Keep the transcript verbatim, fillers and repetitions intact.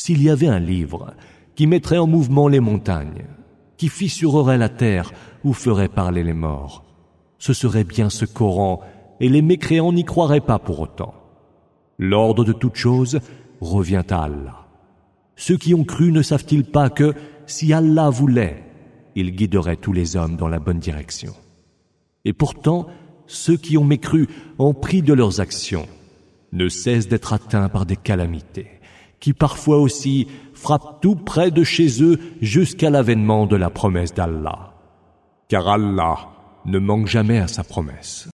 S'il y avait un livre qui mettrait en mouvement les montagnes, qui fissurerait la terre ou ferait parler les morts, ce serait bien ce Coran, et les mécréants n'y croiraient pas pour autant. L'ordre de toute chose revient à Allah. Ceux qui ont cru ne savent-ils pas que, si Allah voulait, il guiderait tous les hommes dans la bonne direction. Et pourtant, ceux qui ont mécru en prix de leurs actions ne cessent d'être atteints par des calamités, qui parfois aussi frappent tout près de chez eux jusqu'à l'avènement de la promesse d'Allah. Car Allah ne manque jamais à sa promesse.